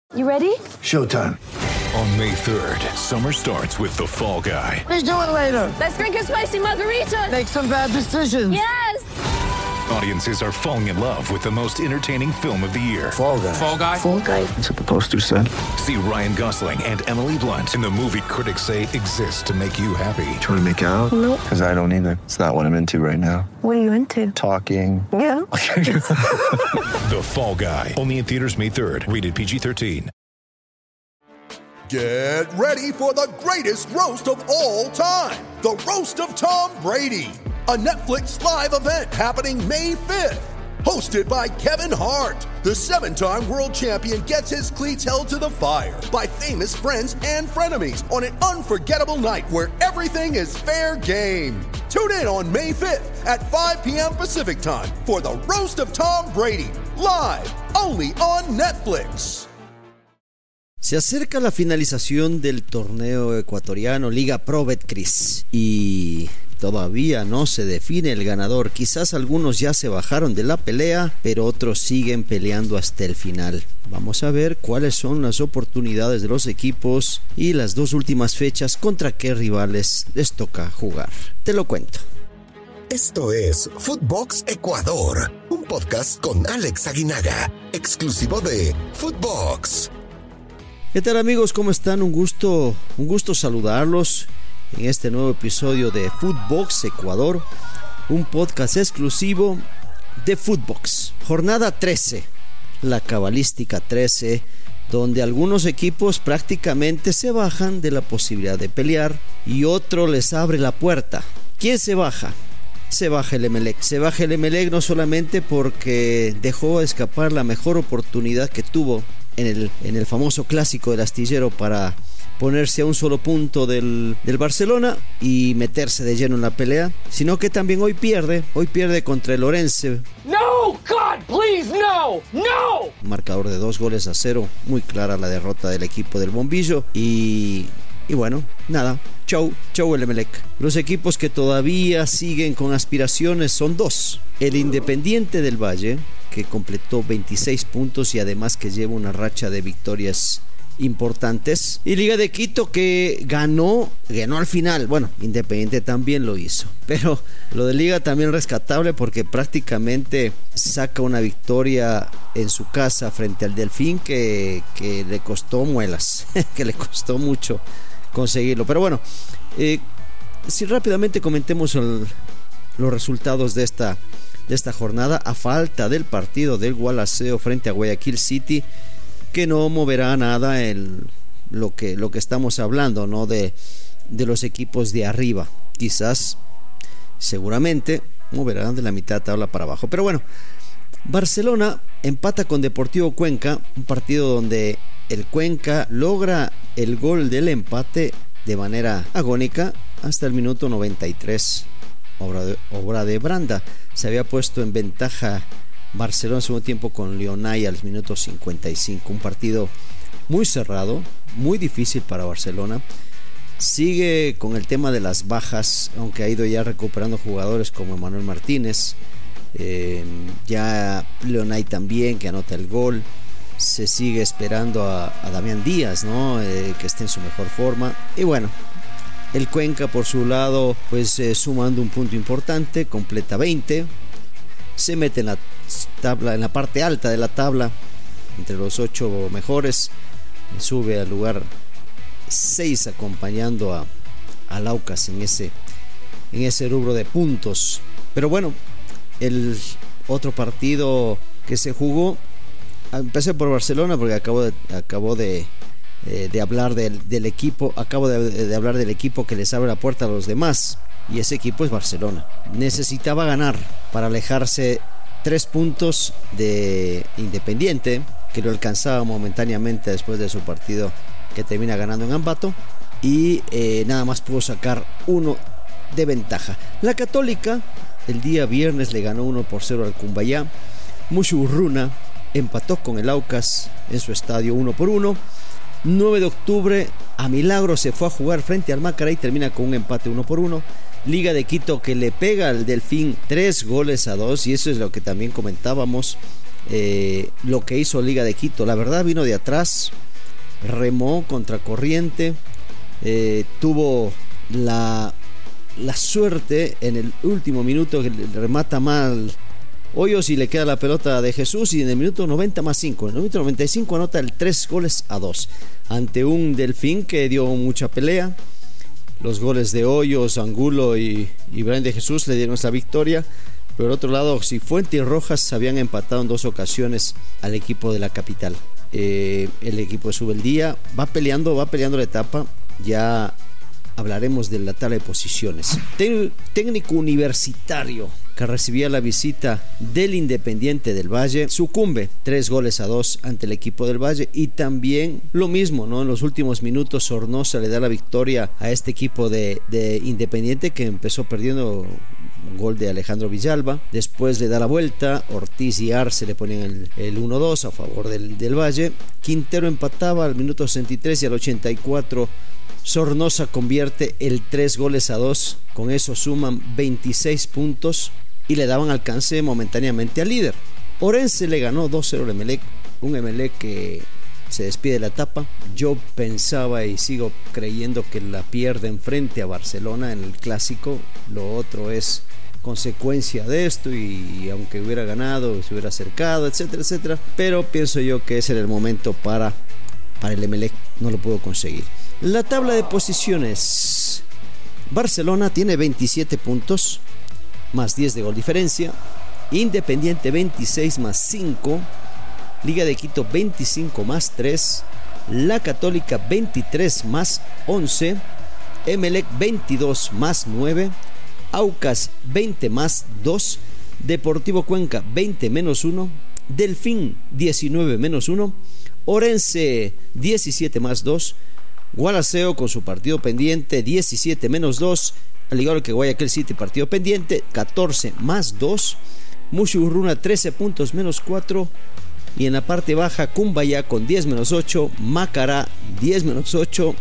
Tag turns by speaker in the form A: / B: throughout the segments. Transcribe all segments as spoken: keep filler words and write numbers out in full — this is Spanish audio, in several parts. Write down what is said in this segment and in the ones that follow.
A: You ready?
B: Showtime.
C: On May third, summer starts with The Fall Guy.
B: Let's do it later.
A: Let's drink a spicy margarita.
B: Make some bad decisions.
A: Yes!
C: Audiences are falling in love with the most entertaining film of the year.
B: Fall Guy.
C: Fall Guy?
A: Fall Guy.
B: That's what the poster said.
C: See Ryan Gosling and Emily Blunt in the movie critics say exists to make you happy.
B: Trying to make it out?
A: Nope.
B: Because I don't either. It's not what I'm into right now.
A: What are you into?
B: Talking.
A: Yeah.
C: The Fall Guy. Only in theaters May third. Rated P G thirteen.
D: Get ready for the greatest roast of all time. The Roast of Tom Brady. A Netflix live event happening May fifth. Hosted by Kevin Hart. The seven-time world champion gets his cleats held to the fire by famous friends and frenemies on an unforgettable night where everything is fair game. Tune in on May fifth at five p.m. Pacific time for the Roast of Tom Brady. Live, only on Netflix.
E: Se acerca la finalización del torneo ecuatoriano Liga Pro Betcris y todavía no se define el ganador. Quizás algunos ya se bajaron de la pelea, pero otros siguen peleando hasta el final. Vamos a ver cuáles son las oportunidades de los equipos y las dos últimas fechas contra qué rivales les toca jugar. Te lo cuento.
F: Esto es Footbox Ecuador, un podcast con Alex Aguinaga, exclusivo de Footbox.
E: ¿Qué tal, amigos? ¿Cómo están? Un gusto, un gusto saludarlos en este nuevo episodio de Footbox Ecuador, un podcast exclusivo de Footbox. Jornada trece, la cabalística trece, donde algunos equipos prácticamente se bajan de la posibilidad de pelear y otro les abre la puerta. ¿Quién se baja? Se baja el Emelec. Se baja el Emelec no solamente porque dejó escapar la mejor oportunidad que tuvo en el, en el famoso clásico del Astillero para ponerse a un solo punto del, del Barcelona y meterse de lleno en la pelea, sino que también hoy pierde, hoy pierde contra el Orense.
G: No, God, please, no, no.
E: Marcador de dos goles a cero, muy clara la derrota del equipo del Bombillo y... Y bueno, nada, chau, chau el Emelec. Los equipos que todavía siguen con aspiraciones son dos. El Independiente del Valle, que completó veintiséis puntos y además que lleva una racha de victorias importantes. Y Liga de Quito, que ganó, ganó al final. Bueno, Independiente también lo hizo. Pero lo de Liga también rescatable porque prácticamente saca una victoria en su casa frente al Delfín que, que le costó muelas, que le costó mucho conseguirlo. Pero bueno, eh, si rápidamente comentemos el, los resultados de esta, de esta jornada, a falta del partido del Gualaceo frente a Guayaquil City, que no moverá nada en lo que, lo que estamos hablando, ¿no? De, de los equipos de arriba. Quizás, seguramente, moverán de la mitad de tabla para abajo. Pero bueno, Barcelona empata con Deportivo Cuenca, un partido donde el Cuenca logra el gol del empate de manera agónica hasta el minuto noventa y tres. Obra de, obra de Branda. Se había puesto en ventaja Barcelona en segundo tiempo con Leonay al minuto cincuenta y cinco. Un partido muy cerrado, muy difícil para Barcelona. Sigue con el tema de las bajas, aunque ha ido ya recuperando jugadores como Emmanuel Martínez. Eh, ya Leonay también, que anota el gol. Se sigue esperando a, a Damián Díaz, ¿no? Eh, que esté en su mejor forma. Y bueno, el Cuenca por su lado, pues eh, sumando un punto importante, completa veinte. Se mete en la tabla, en la parte alta de la tabla, entre los ocho mejores. Sube al lugar seis acompañando a, a Laucas en ese, en ese rubro de puntos. Pero bueno, el otro partido que se jugó, empecé por Barcelona porque acabo de, acabo de, eh, de hablar del, del equipo, acabo de, de hablar del equipo que les abre la puerta a los demás. Y ese equipo es Barcelona. Necesitaba ganar para alejarse tres puntos de Independiente, que lo alcanzaba momentáneamente después de su partido que termina ganando en Ambato. Y eh, nada más pudo sacar uno de ventaja. La Católica el día viernes le ganó uno por cero al Cumbayá. Mushu Urruna empató con el Aucas en su estadio uno por uno. nueve de octubre a milagro se fue a jugar frente al Macará y termina con un empate uno por uno. Liga de Quito que le pega al Delfín tres goles a dos, y eso es lo que también comentábamos. eh, lo que hizo Liga de Quito. La verdad, vino de atrás, remó contra corriente, eh, tuvo la, la suerte en el último minuto que remata mal Hoyos y le queda la pelota de Jesús, y en el minuto noventa más cinco, en el minuto noventa y cinco anota el tres goles a dos ante un Delfín que dio mucha pelea. Los goles de Hoyos, Angulo y, y Brian de Jesús le dieron esa victoria. Pero por otro lado, Cifuentes y Rojas habían empatado en dos ocasiones al equipo de la capital. Eh, el equipo de Subeldía va peleando, va peleando la etapa. Ya hablaremos de la tabla de posiciones. Tec- técnico universitario que recibía la visita del Independiente del Valle sucumbe tres goles a dos ante el equipo del Valle, y también lo mismo, ¿no? En los últimos minutos Sornosa le da la victoria a este equipo de, de Independiente, que empezó perdiendo. Un gol de Alejandro Villalba, después le da la vuelta, Ortiz y Arce le ponen el, el uno dos a favor del, del Valle. Quintero empataba al minuto sesenta y tres, y al ochenta y cuatro Sornosa convierte el tres goles a dos. Con eso suman veintiséis puntos y le daban alcance momentáneamente al líder. Orense le ganó dos cero al Emelec, un Emelec que se despide de la etapa. Yo pensaba y sigo creyendo que la pierde enfrente a Barcelona en el clásico. Lo otro es consecuencia de esto, y, y aunque hubiera ganado, se hubiera acercado, etcétera, etcétera. Pero pienso yo que ese era el momento para, para el Emelec. No lo pudo conseguir. La tabla de posiciones: Barcelona tiene veintisiete puntos, más diez de gol diferencia. Independiente veintiséis más cinco. Liga de Quito veinticinco más tres. La Católica veintitrés más once. Emelec veintidós más nueve. Aucas veinte más dos. Deportivo Cuenca veinte menos uno. Delfín diecinueve menos uno. Orense diecisiete más dos. Gualaceo con su partido pendiente diecisiete menos dos. Al igual que Guayaquil City, partido pendiente catorce más dos. Mushurruna trece puntos menos cuatro. Y en la parte baja, Cumbayá con diez menos ocho, Macará diez menos ocho,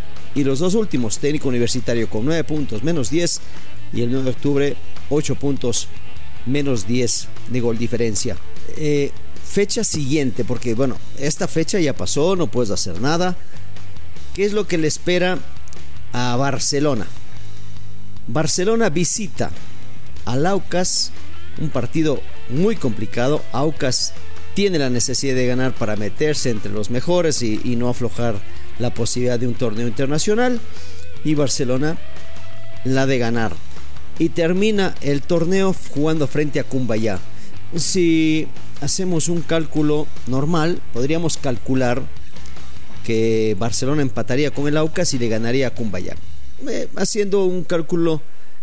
E: y los dos últimos, Técnico Universitario con nueve puntos menos diez, y el nueve de octubre ocho puntos menos diez de gol diferencia. Eh, fecha siguiente, porque bueno, esta fecha ya pasó, no puedes hacer nada. ¿Qué es lo que le espera a Barcelona? Barcelona visita al Aucas, un partido muy complicado. Aucas tiene la necesidad de ganar para meterse entre los mejores y, y no aflojar la posibilidad de un torneo internacional, y Barcelona la de ganar, y termina el torneo jugando frente a Cumbayá. Si hacemos un cálculo normal, podríamos calcular que Barcelona empataría con el Aucas y le ganaría a Cumbayá, eh, haciendo un cálculo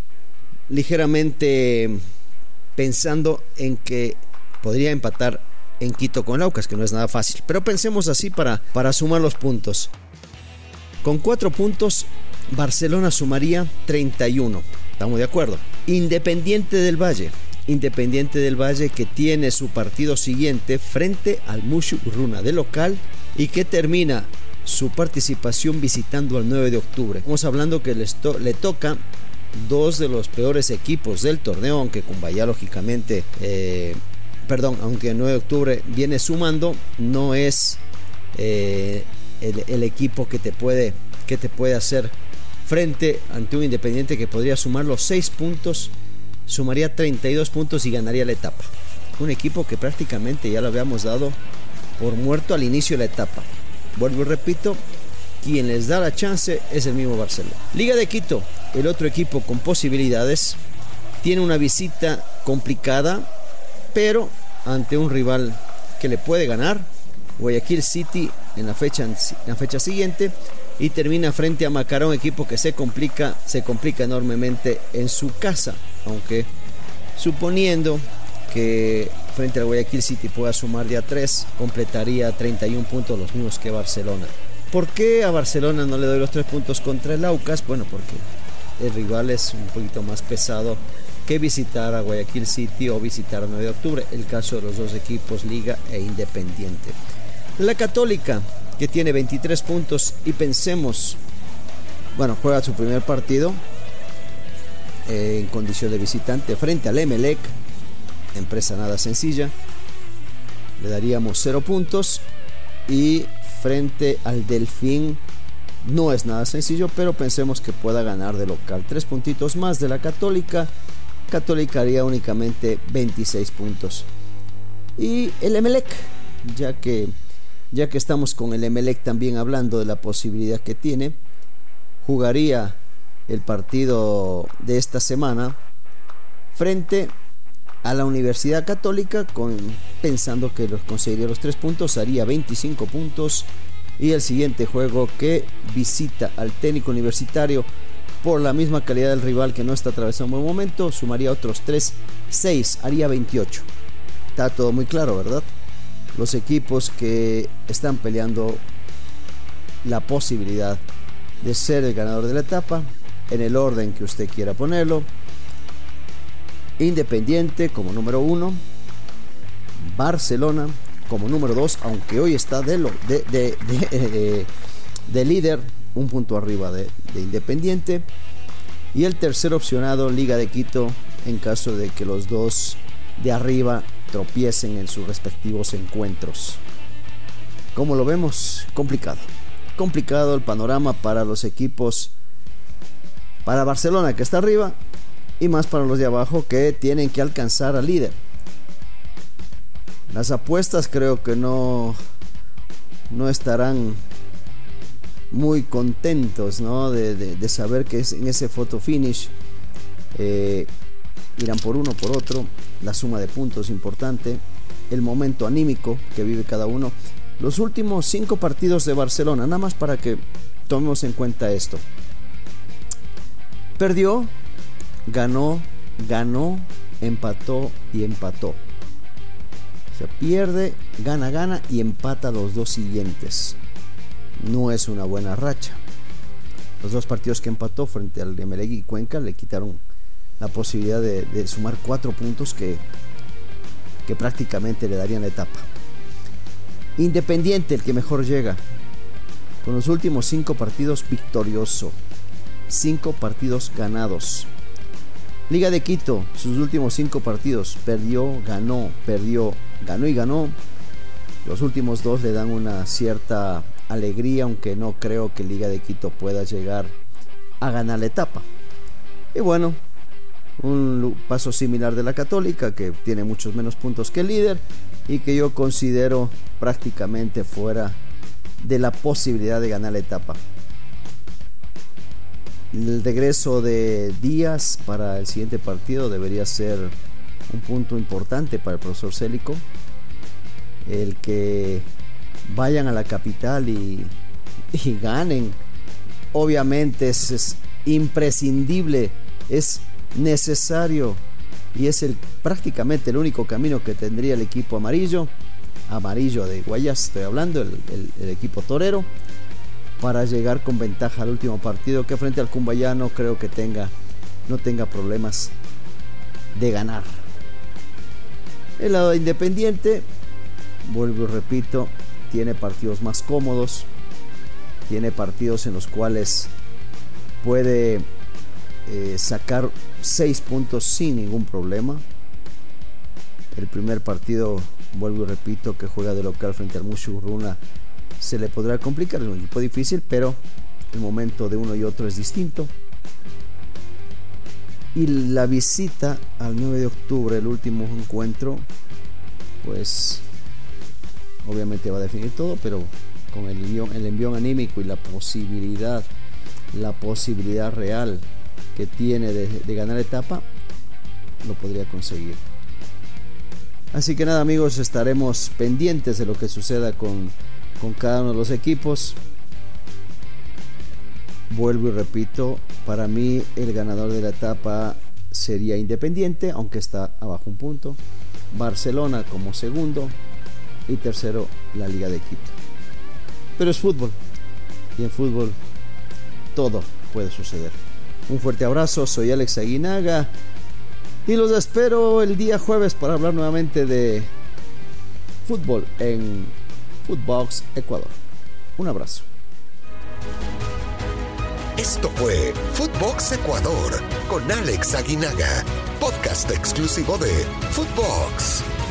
E: ligeramente pensando en que podría empatar en Quito con el Aucas, que no es nada fácil, pero pensemos así para, para sumar los puntos. Con cuatro puntos Barcelona sumaría treinta y uno, estamos de acuerdo. Independiente del Valle, Independiente del Valle que tiene su partido siguiente frente al Mushurruna de local, y que termina su participación visitando al nueve de octubre. Estamos hablando que les to- le toca dos de los peores equipos del torneo, aunque Cumbayá lógicamente eh, perdón, aunque el nueve de octubre viene sumando, no es eh, el, el equipo que te puede que te puede hacer frente ante un Independiente que podría sumar los seis puntos, sumaría treinta y dos puntos y ganaría la etapa. Un equipo que prácticamente ya lo habíamos dado por muerto al inicio de la etapa. Vuelvo y repito, quien les da la chance es el mismo Barcelona. Liga de Quito, el otro equipo con posibilidades, tiene una visita complicada, pero ante un rival que le puede ganar, Guayaquil City, en la fecha, en la fecha siguiente, y termina frente a Macará, un equipo que se complica, se complica enormemente en su casa, aunque suponiendo que frente al Guayaquil City pueda sumar de a tres, completaría treinta y uno puntos, los mismos que Barcelona. ¿Por qué a Barcelona no le doy los tres puntos contra el Aucas? Bueno, porque el rival es un poquito más pesado que visitar a Guayaquil City o visitar a nueve de octubre, el caso de los dos equipos, Liga e Independiente. La Católica, que tiene veintitrés puntos, y pensemos, bueno, juega su primer partido eh, en condición de visitante frente al Emelec, empresa nada sencilla. le daríamos cero puntos. Y frente al Delfín no es nada sencillo, pero pensemos que pueda ganar de local. Tres puntitos más de la Católica. Católica haría únicamente veintiséis puntos. Y el Emelec, ya que, ya que estamos con el Emelec también hablando de la posibilidad que tiene, jugaría el partido de esta semana frente a la Universidad Católica, con, pensando que los conseguiría los tres puntos, haría veinticinco puntos. Y el siguiente juego, que visita al Técnico Universitario, por la misma calidad del rival que no está atravesando un buen momento, sumaría otros tres, seis, haría veintiocho. Está todo muy claro, ¿verdad? Los equipos que están peleando la posibilidad de ser el ganador de la etapa, en el orden que usted quiera ponerlo: Independiente como número uno, Barcelona como número dos, aunque hoy está de, lo, de, de, de, de, de líder, un punto arriba de, de Independiente, y el tercer opcionado, Liga de Quito, en caso de que los dos de arriba tropiecen en sus respectivos encuentros. ¿Cómo lo vemos? Complicado, complicado el panorama para los equipos, para Barcelona, que está arriba, y más para los de abajo, que tienen que alcanzar al líder. Las apuestas creo que no, no estarán muy contentos, ¿no? de, de, de saber que es en ese photo finish eh, irán por uno, por otro. La suma de puntos importante, el momento anímico que vive cada uno. Los últimos cinco partidos de Barcelona, nada más para que tomemos en cuenta esto: perdió, ganó, ganó, empató y empató. O sea, pierde, gana, gana y empata los dos siguientes. No es una buena racha. Los dos partidos que empató frente al Emelec y Cuenca le quitaron la posibilidad de, de sumar cuatro puntos que, que prácticamente le darían la etapa. Independiente, el que mejor llega, con los últimos cinco partidos victorioso, cinco partidos ganados. Liga de Quito, sus últimos cinco partidos, perdió, ganó, perdió, ganó y ganó. Los últimos dos le dan una cierta alegría, aunque no creo que Liga de Quito pueda llegar a ganar la etapa. Y bueno, un paso similar de la Católica, que tiene muchos menos puntos que el líder y que yo considero prácticamente fuera de la posibilidad de ganar la etapa. El regreso de Díaz para el siguiente partido debería ser un punto importante para el profesor Célico. El que vayan a la capital y, y ganen, obviamente es, es imprescindible, es necesario, y es el, prácticamente el único camino que tendría el equipo amarillo, amarillo de Guayas estoy hablando, el, el, el equipo torero, para llegar con ventaja al último partido, que frente al Cumbayá no creo que tenga, no tenga problemas de ganar. El lado de Independiente, vuelvo y repito, tiene partidos más cómodos, tiene partidos en los cuales puede eh, sacar seis puntos sin ningún problema. El primer partido, vuelvo y repito, que juega de local frente al Mushurruna, se le podrá complicar, es un equipo difícil, pero el momento de uno y otro es distinto. Y la visita al nueve de octubre, el último encuentro, pues obviamente va a definir todo, pero con el envión, el envión anímico y la posibilidad, la posibilidad real que tiene de, de ganar etapa, lo podría conseguir. Así que nada, amigos, estaremos pendientes de lo que suceda con, con cada uno de los equipos. Vuelvo y repito, para mí el ganador de la etapa sería Independiente, aunque está abajo un punto. Barcelona como segundo y tercero la Liga de Quito. Pero es fútbol, y en fútbol todo puede suceder. Un fuerte abrazo, soy Alex Aguinaga y los espero el día jueves para hablar nuevamente de fútbol en Footbox Ecuador. Un abrazo.
F: Esto fue Footbox Ecuador con Alex Aguinaga, podcast exclusivo de Footbox.